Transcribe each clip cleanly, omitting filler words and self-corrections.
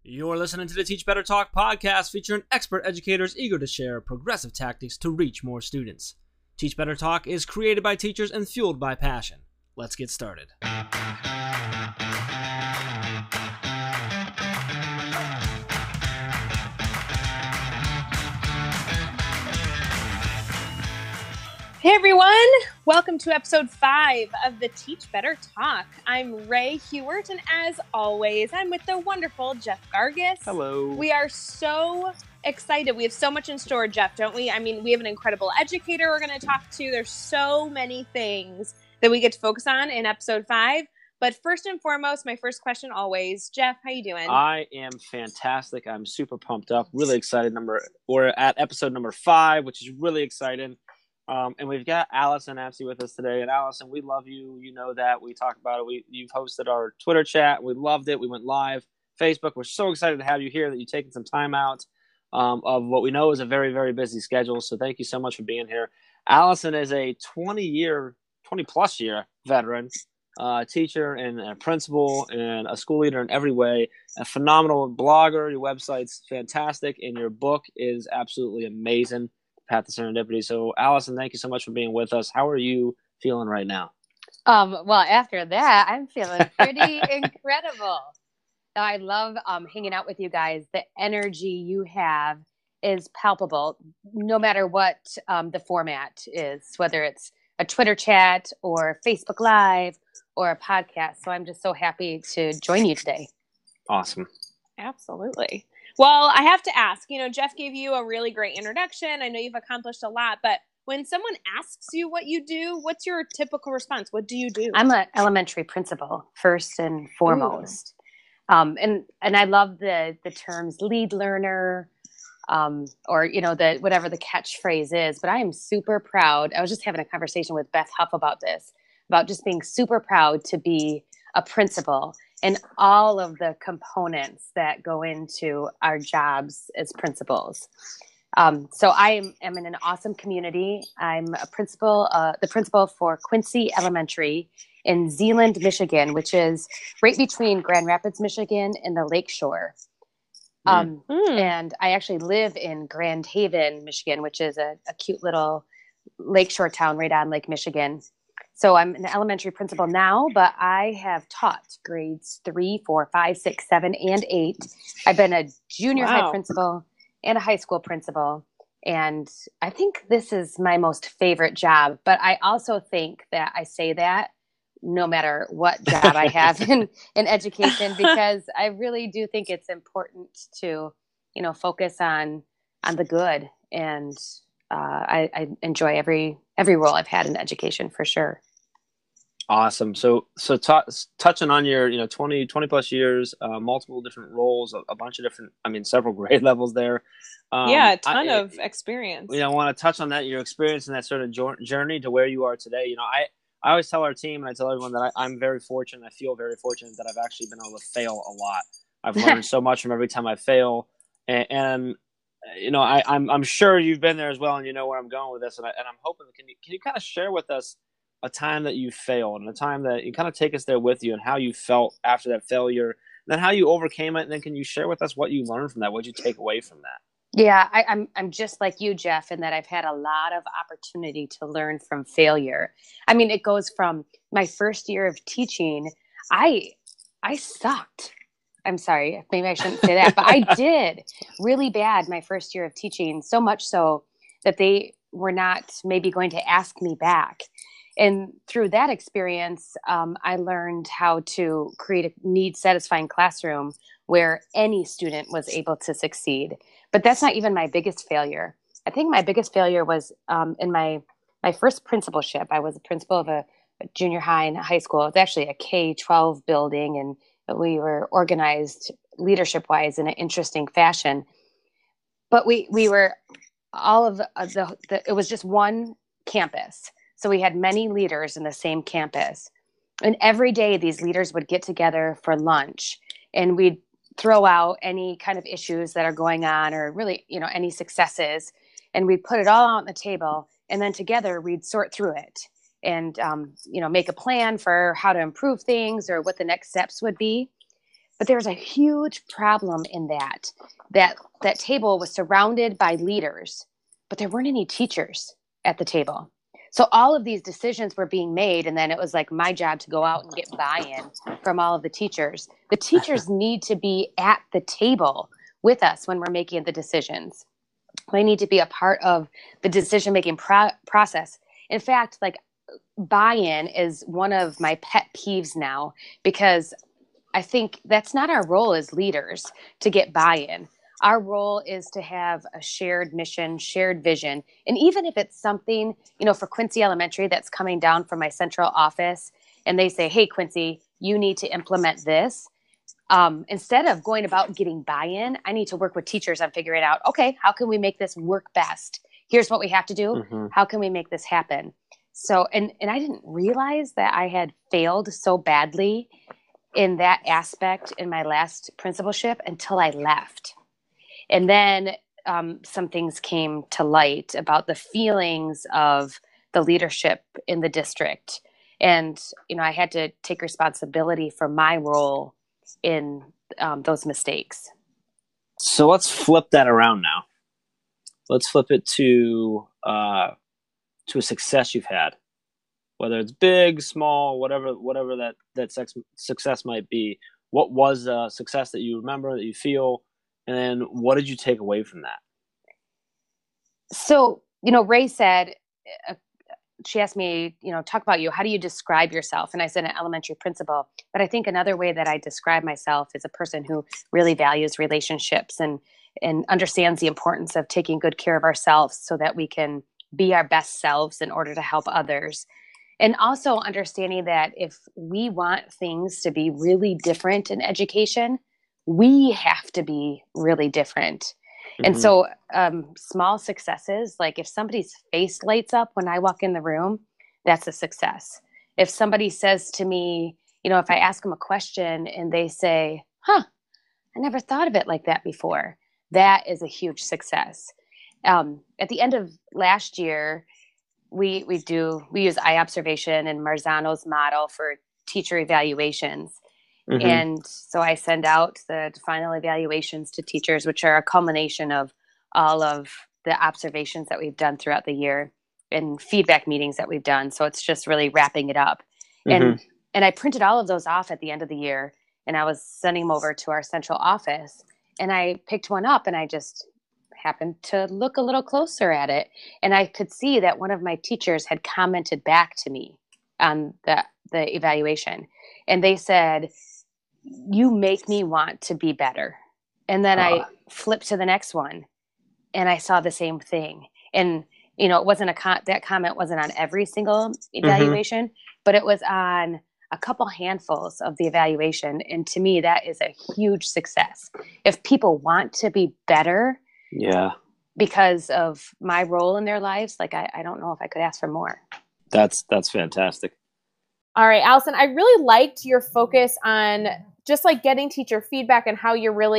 You're listening to the Teach Better Talk podcast featuring expert educators eager to share progressive tactics to reach more students. Teach Better Talk is created by teachers and fueled by passion. Let's get started. Hey everyone, welcome to episode 5 of the Teach Better Talk. I'm Ray Hewert, and as always, I'm with the wonderful Jeff Gargis. Hello. We are so excited. We have so much in store, Jeff, don't we? I mean, we have an incredible educator we're going to talk to. There's so many things that we get to focus on in episode 5. But first and foremost, my first question always, Jeff, how you doing? I am fantastic. I'm super pumped up, really excited. We're at episode number 5, which is really exciting. And we've got Allison Apsey with us today. And Allison, we love you. You know that. We talk about it. You've hosted our Twitter chat. We loved it. We went live. Facebook, we're so excited to have you here, that you've taken some time out of what we know is a very, very busy schedule. So thank you so much for being here. Allison is a 20-plus year veteran, teacher and a principal and a school leader in every way. A phenomenal blogger. Your website's fantastic. And your book is absolutely amazing. Path to Serendipity. So, Allison, thank you so much for being with us. How are you feeling right now? Well, after that, I'm feeling pretty incredible. I love hanging out with you guys. The energy you have is palpable, no matter what the format is, whether it's a Twitter chat or Facebook Live or a podcast. So I'm just so happy to join you today. Awesome. Absolutely. Well, I have to ask, Jeff gave you a really great introduction. I know you've accomplished a lot, but when someone asks you what you do, what's your typical response? What do you do? I'm an elementary principal, first and foremost. And I love the terms lead learner, or, whatever the catchphrase is, but I am super proud. I was just having a conversation with Beth Huff about this, about just being super proud to be a principal and all of the components that go into our jobs as principals. So I am in an awesome community. I'm a principal, the principal for Quincy Elementary in Zeeland, Michigan, which is right between Grand Rapids, Michigan and the Lakeshore. And I actually live in Grand Haven, Michigan, which is a cute little lakeshore town right on Lake Michigan. So I'm an elementary principal now, but I have taught grades 3, 4, 5, 6, 7, and 8. I've been a junior high principal and a high school principal. And I think this is my most favorite job. But I also think that I say that no matter what job I have in education, because I really do think it's important to, focus on the good. And I enjoy every role I've had in education for sure. Awesome. So touching on your, 20 plus years, multiple different roles, a bunch of different, several grade levels there. A ton of experience. I want to touch on that, your experience in that sort of journey to where you are today. I always tell our team, and I tell everyone that I'm very fortunate. I feel very fortunate that I've actually been able to fail a lot. I've learned so much from every time I fail. And I'm sure you've been there as well, and you know where I'm going with this. And I'm hoping, can you kind of share with us a time that you failed and a time that you kind of take us there with you and how you felt after that failure, and then how you overcame it. And then can you share with us what you learned from that? What did you take away from that? Yeah, I'm just like you, Jeff, in that I've had a lot of opportunity to learn from failure. It goes from my first year of teaching. I sucked. I'm sorry, maybe I shouldn't say that, but I did really bad my first year of teaching, so much so that they were not maybe going to ask me back. And through that experience, I learned how to create a need-satisfying classroom where any student was able to succeed. But that's not even my biggest failure. I think my biggest failure was in my first principalship. I was a principal of a junior high and high school. It was actually a K-12 building, and we were organized leadership-wise in an interesting fashion. But we were all of it was just one campus. So we had many leaders in the same campus. And every day these leaders would get together for lunch, and we'd throw out any kind of issues that are going on, or really, any successes. And we'd put it all out on the table, and then together we'd sort through it and, make a plan for how to improve things or what the next steps would be. But there was a huge problem in that table was surrounded by leaders, but there weren't any teachers at the table. So all of these decisions were being made, and then it was like my job to go out and get buy-in from all of the teachers. The teachers need to be at the table with us when we're making the decisions. They need to be a part of the decision-making process. In fact, like, buy-in is one of my pet peeves now, because I think that's not our role as leaders to get buy-in. Our role is to have a shared mission, shared vision. And even if it's something, for Quincy Elementary that's coming down from my central office, and they say, hey, Quincy, you need to implement this. Instead of going about getting buy-in, I need to work with teachers on figuring out, okay, how can we make this work best? Here's what we have to do. Mm-hmm. How can we make this happen? So, and I didn't realize that I had failed so badly in that aspect in my last principalship until I left. And then some things came to light about the feelings of the leadership in the district. And, I had to take responsibility for my role in those mistakes. So let's flip that around now. Let's flip it to a success you've had, whether it's big, small, whatever that success might be. What was a success that you remember, that you feel, and then what did you take away from that? So, Ray said, she asked me, talk about you. How do you describe yourself? And I said, an elementary principal. But I think another way that I describe myself is a person who really values relationships and understands the importance of taking good care of ourselves so that we can be our best selves in order to help others. And also understanding that if we want things to be really different in education, we have to be really different. And so small successes, like if somebody's face lights up when I walk in the room, that's a success. If somebody says to me, if I ask them a question and they say, I never thought of it like that before, that is a huge success. At the end of last year, we use eye observation and Marzano's model for teacher evaluations. Mm-hmm. And so I send out the final evaluations to teachers, which are a culmination of all of the observations that we've done throughout the year and feedback meetings that we've done. So it's just really wrapping it up. Mm-hmm. And I printed all of those off at the end of the year, and I was sending them over to our central office, and I picked one up and I just happened to look a little closer at it. And I could see that one of my teachers had commented back to me on the evaluation. And they said, you make me want to be better. And then I flipped to the next one and I saw the same thing. And, it wasn't that comment wasn't on every single evaluation, but it was on a couple handfuls of the evaluation. And to me, that is a huge success. If people want to be better, because of my role in their lives, like I don't know if I could ask for more. That's fantastic. All right, Allison, I really liked your focus on just like getting teacher feedback and how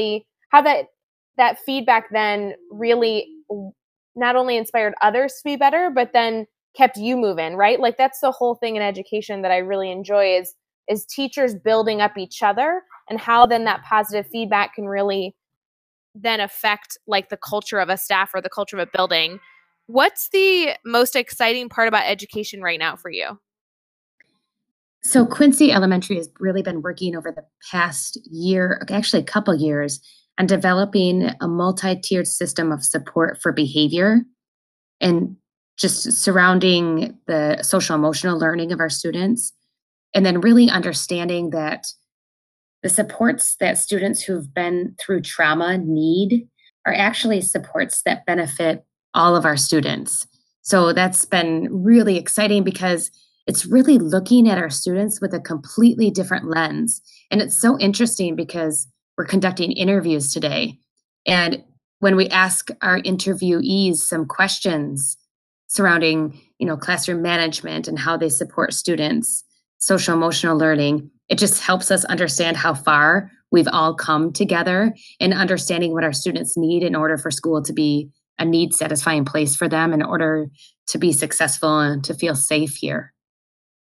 that feedback then really not only inspired others to be better, but then kept you moving, right? Like that's the whole thing in education that I really enjoy is teachers building up each other, and how then that positive feedback can really then affect like the culture of a staff or the culture of a building. What's the most exciting part about education right now for you? So Quincy Elementary has really been working over the past year, actually a couple years, on developing a multi-tiered system of support for behavior and just surrounding the social emotional learning of our students. And then really understanding that the supports that students who've been through trauma need are actually supports that benefit all of our students. So that's been really exciting because it's really looking at our students with a completely different lens. And it's so interesting because we're conducting interviews today. And when we ask our interviewees some questions surrounding, classroom management and how they support students, social emotional learning, it just helps us understand how far we've all come together in understanding what our students need in order for school to be a need-satisfying place for them, in order to be successful and to feel safe here.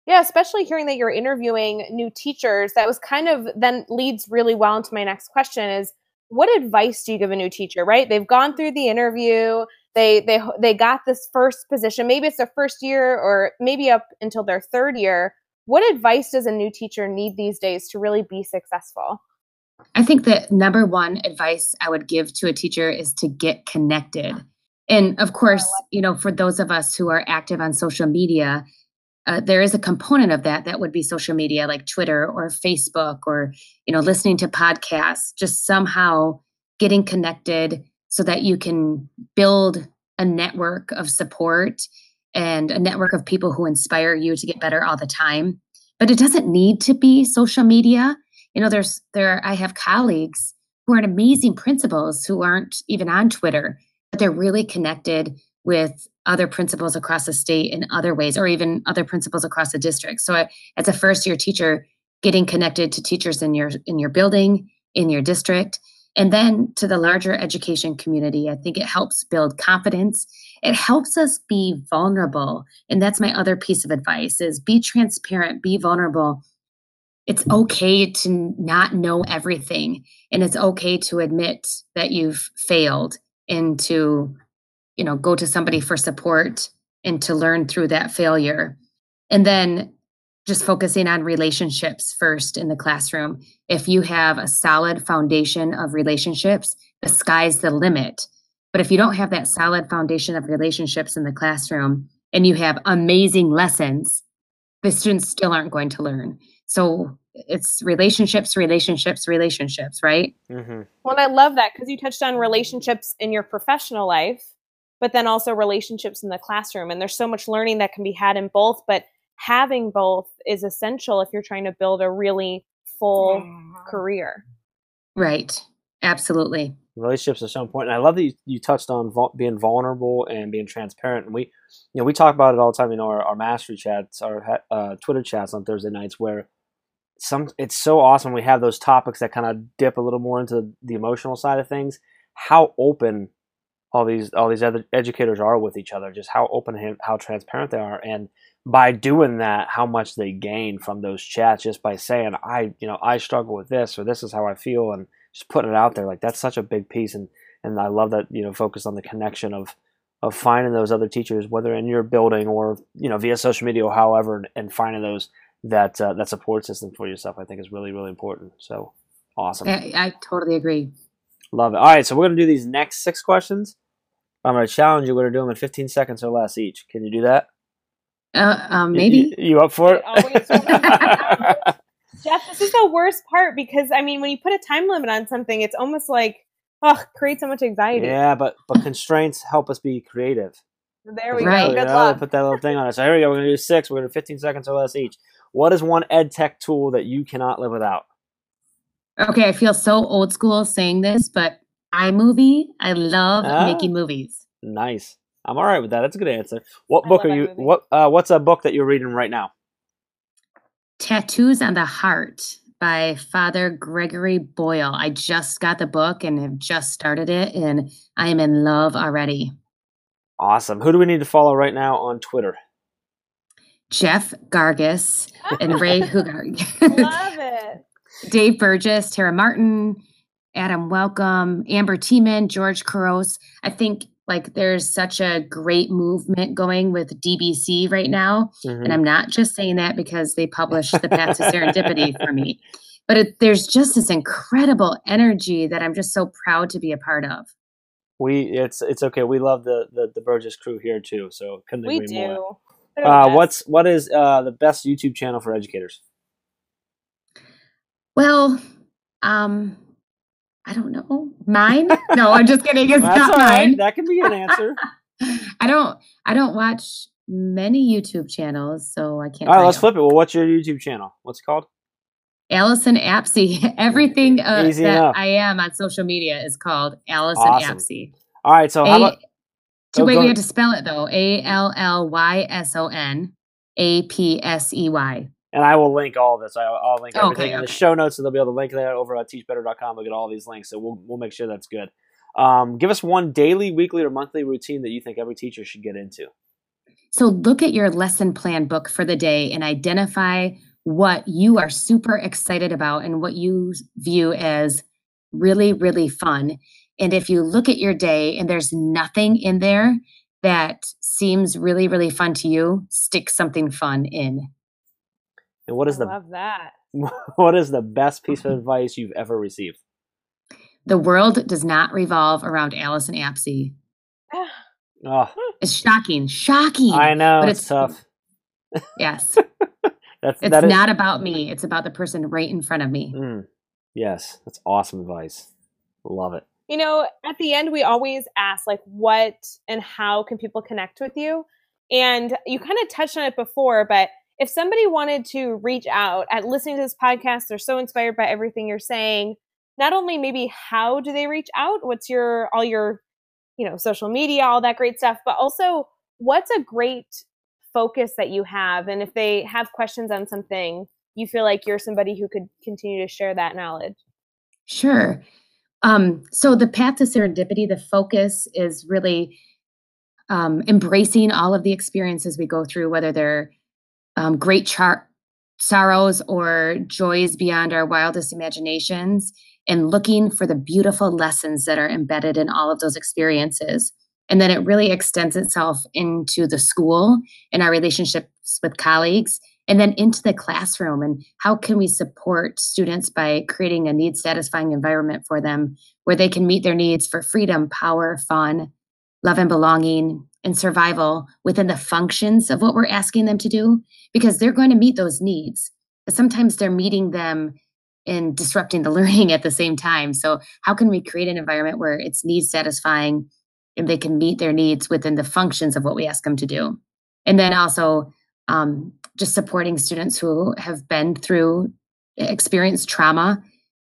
Yeah, especially hearing that you're interviewing new teachers. That was kind of then leads really well into my next question is what advice do you give a new teacher, right? They've gone through the interview. They got this first position. Maybe it's their first year or maybe up until their third year. What advice does a new teacher need these days to really be successful? I think that number one advice I would give to a teacher is to get connected. And of course, for those of us who are active on social media, there is a component of that would be social media like Twitter or Facebook or, listening to podcasts, just somehow getting connected so that you can build a network of support and a network of people who inspire you to get better all the time. But it doesn't need to be social media. I have colleagues who are amazing principals who aren't even on Twitter, but they're really connected with other principals across the state in other ways, or even other principals across the district. So as a first year teacher, getting connected to teachers in your building, in your district, and then to the larger education community, I think it helps build confidence. It helps us be vulnerable. And that's my other piece of advice is be transparent, be vulnerable. It's okay to not know everything. And it's okay to admit that you've failed and to go to somebody for support and to learn through that failure. And then just focusing on relationships first in the classroom. If you have a solid foundation of relationships, the sky's the limit. But if you don't have that solid foundation of relationships in the classroom and you have amazing lessons, the students still aren't going to learn. So it's relationships, relationships, relationships, right? Mm-hmm. Well, and I love that because you touched on relationships in your professional life, but then also relationships in the classroom. And there's so much learning that can be had in both, but having both is essential if you're trying to build a really full career. Right. Absolutely. Relationships are so important. I love that you touched on being vulnerable and being transparent. And we talk about it all the time. Our mastery chats, our Twitter chats on Thursday nights, where it's so awesome. We have those topics that kind of dip a little more into the emotional side of things. How open all these other educators are with each other, just how open and how transparent they are, and by doing that, how much they gain from those chats just by saying, I struggle with this, or this is how I feel, and just putting it out there. Like that's such a big piece, and I love that focus on the connection of finding those other teachers, whether in your building or via social media or however, and finding those that support system for yourself. I think is really, really important. So awesome. I totally agree. Love it. All right, so we're going to do these next 6 questions. I'm going to challenge you. We're going to do them in 15 seconds or less each. Can you do that? Maybe. You up for it? Jeff, this is the worst part because, when you put a time limit on something, it's almost like, creates so much anxiety. Yeah, but constraints help us be creative. There we Right. go. Good luck. Put that little thing on it. So here we go. We're going to do 6. We're going to do 15 seconds or less each. What is one ed tech tool that you cannot live without? Okay, I feel so old school saying this, but iMovie, I love making movies. Nice. I'm all right with that. That's a good answer. What book are you? What's a book that you're reading right now? Tattoos on the Heart by Father Gregory Boyle. I just got the book and have just started it, and I am in love already. Awesome. Who do we need to follow right now on Twitter? Jeff Gargis and Ray Hugar. Love it. Dave Burgess, Tara Martin, Adam Welcome, Amber Tiemann, George Couros. I think there's such a great movement going with DBC right now. Mm-hmm. And I'm not just saying that because they published The Path to Serendipity for me, but there's just this incredible energy that I'm just so proud to be a part of. It's okay. We love the Burgess crew here too. So couldn't agree more. What is the best YouTube channel for educators? Well, I don't know. Mine? No, I'm just kidding. It's That's not all right. mine. That can be an answer. I don't watch many YouTube channels, so I can't. All right, let's flip it. Well, what's your YouTube channel? What's it called? Allison Apsey. Everything that enough. I am on social media is called Allison Apsey. All right, so how about... Wait, we have to spell it, though. ALLYSONAPSEY. And I will link all of this. I'll link everything in the show notes, so they'll be able to link that over at teachbetter.com. They'll get all these links, so we'll make sure that's good. Give us one daily, weekly, or monthly routine that you think every teacher should get into. So look at your lesson plan book for the day and identify what you are super excited about and what you view as really, really fun. And if you look at your day and there's nothing in there that seems really, really fun to you, stick something fun in. And what is I love that. what is the best piece of advice you've ever received? The world does not revolve around Allison Apsey. Oh, It's shocking. I know, But it's tough. Yes. It's not about me. It's about the person right in front of me. Yes, that's awesome advice. Love it. You know, at the end, we always ask, like, what and how can people connect with you? And you kind of touched on it before, but if somebody wanted to reach out at listening to this podcast, they're so inspired by everything you're saying, not only maybe how do they reach out? What's all your, social media, all that great stuff, but also what's a great focus that you have? And if they have questions on something, you feel like you're somebody who could continue to share that knowledge. Sure. So the path to serendipity, the focus is really embracing all of the experiences we go through, whether they're great sorrows or joys beyond our wildest imaginations, and looking for the beautiful lessons that are embedded in all of those experiences. And then it really extends itself into the school and our relationships with colleagues, and then into the classroom. And how can we support students by creating a need-satisfying environment for them where they can meet their needs for freedom, power, fun, love and belonging, and survival within the functions of what we're asking them to do, because they're going to meet those needs. But sometimes they're meeting them and disrupting the learning at the same time. So how can we create an environment where it's needs satisfying and they can meet their needs within the functions of what we ask them to do? And then also just supporting students who have been through, experienced trauma,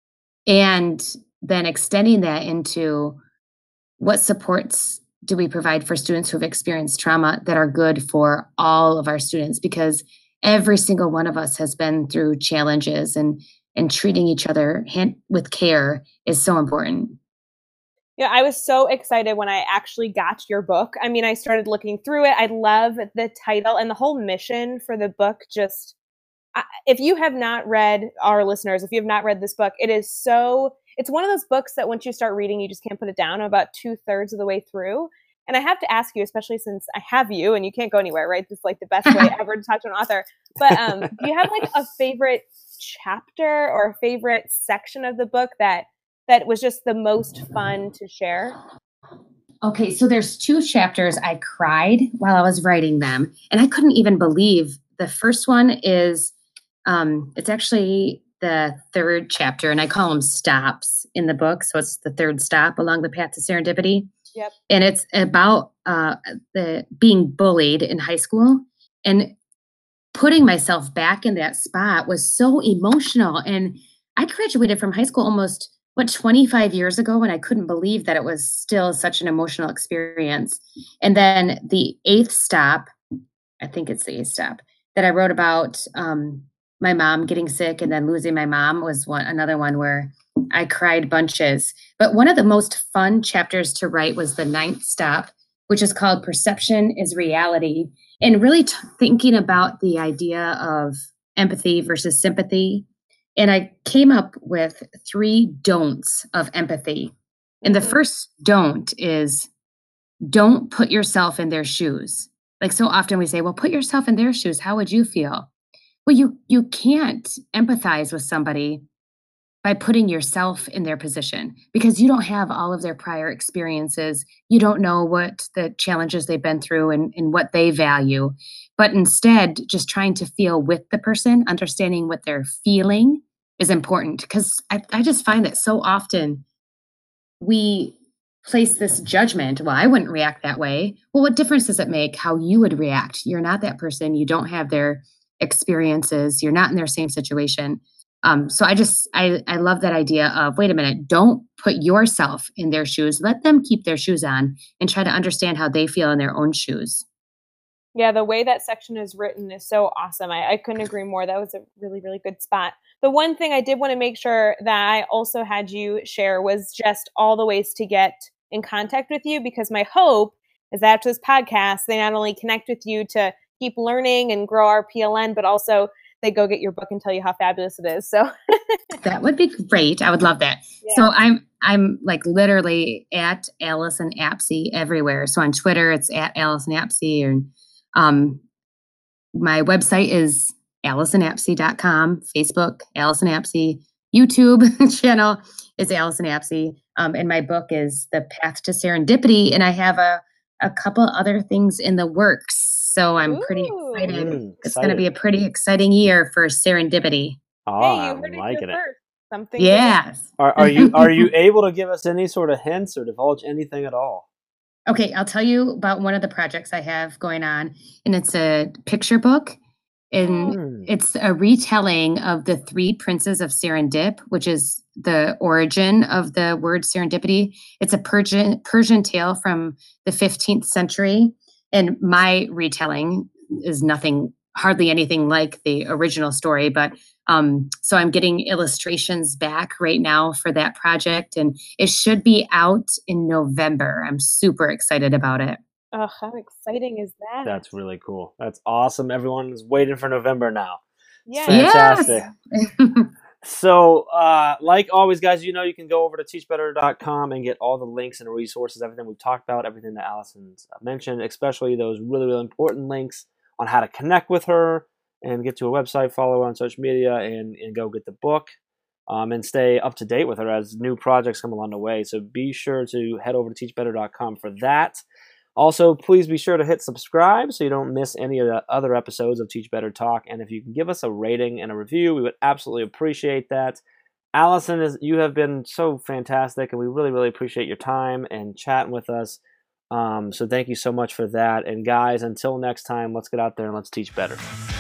and then extending that into what supports do we provide for students who have experienced trauma that are good for all of our students, because every single one of us has been through challenges, and treating each other with care is so important. Yeah, I was so excited when I actually got your book. I mean, I started looking through it. I love the title and the whole mission for the book. Just, if you have not read, our listeners, if you have not read this book, it's one of those books that once you start reading, you just can't put it down. I'm about 2/3 of the way through. And I have to ask you, especially since I have you and you can't go anywhere, right? This is like the best way ever to talk to an author. But do you have like a favorite chapter or a favorite section of the book that was just the most fun to share? Okay, so there's 2 chapters I cried while I was writing them, and I couldn't even believe. The first one is, it's actually the 3rd chapter, and I call them stops in the book. So it's the 3rd stop along the path to serendipity. Yep. And it's about the being bullied in high school, and putting myself back in that spot was so emotional. And I graduated from high school almost 25 years ago, and I couldn't believe that it was still such an emotional experience. And then the 8th stop, I think it's the 8th stop, that I wrote about my mom getting sick and then losing my mom was another one where I cried bunches. But one of the most fun chapters to write was the 9th stop, which is called Perception is Reality, and really thinking about the idea of empathy versus sympathy. And I came up with 3 don'ts of empathy. And the first don't is, don't put yourself in their shoes. Like, so often we say, well, put yourself in their shoes. How would you feel? Well, you can't empathize with somebody by putting yourself in their position, because you don't have all of their prior experiences. You don't know what the challenges they've been through and what they value. But instead, just trying to feel with the person, understanding what they're feeling is important. Because I just find that so often we place this judgment. Well, I wouldn't react that way. Well, what difference does it make how you would react? You're not that person. You don't have their experiences. You're not in their same situation. So I love that idea of, wait a minute, don't put yourself in their shoes. Let them keep their shoes on and try to understand how they feel in their own shoes. Yeah, the way that section is written is so awesome. I couldn't agree more. That was a really, really good spot. The one thing I did want to make sure that I also had you share was just all the ways to get in contact with you, because my hope is that after this podcast, they not only connect with you to keep learning and grow our PLN, but also they go get your book and tell you how fabulous it is. So that would be great. I would love that. Yeah. So I'm like literally at Allison Apsey everywhere. So on Twitter, it's at Allison Apsey, and my website is AllisonApsey.com, Facebook, Allison Apsey, YouTube channel is Allison Apsey. And my book is The Path to Serendipity. And I have a couple other things in the works. So I'm pretty excited. It's going to be a pretty exciting year for serendipity. Oh, hey, you I'm heard liking it it. first. Something. Yes. Are you able to give us any sort of hints or divulge anything at all? Okay, I'll tell you about one of the projects I have going on, and it's a picture book, and it's a retelling of the Three Princes of Serendip, which is the origin of the word serendipity. It's a Persian tale from the 15th century, and my retelling is hardly anything like the original story, but so I'm getting illustrations back right now for that project, and it should be out in November. I'm super excited about it. Oh, how exciting is that? That's really cool. That's awesome. Everyone is waiting for November now. Yeah. Fantastic. Yes. So, like always, guys, you can go over to teachbetter.com and get all the links and resources, everything we've talked about, everything that Allison's mentioned, especially those really, really important links on how to connect with her and get to her website, follow her on social media, and go get the book and stay up to date with her as new projects come along the way. So be sure to head over to teachbetter.com for that. Also, please be sure to hit subscribe so you don't miss any of the other episodes of Teach Better Talk. And if you can give us a rating and a review, we would absolutely appreciate that. Allison, you have been so fantastic, and we really, really appreciate your time and chatting with us. So thank you so much for that. And guys, until next time, let's get out there and let's teach better.